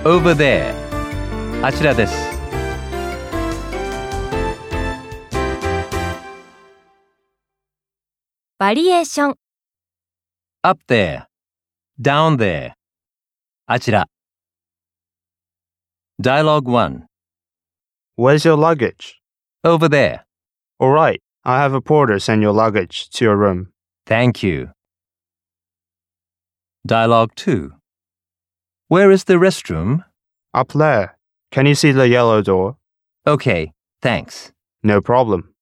Over there. あちらです。 バリエーション。 Up there. Down there. あちら。Dialogue 1. Where's your luggage? Over there. All right, I have a porter send your luggage to your room. Thank you. Dialogue 2. Where is the restroom? Up there. Can you see the yellow door? Okay, thanks. No problem.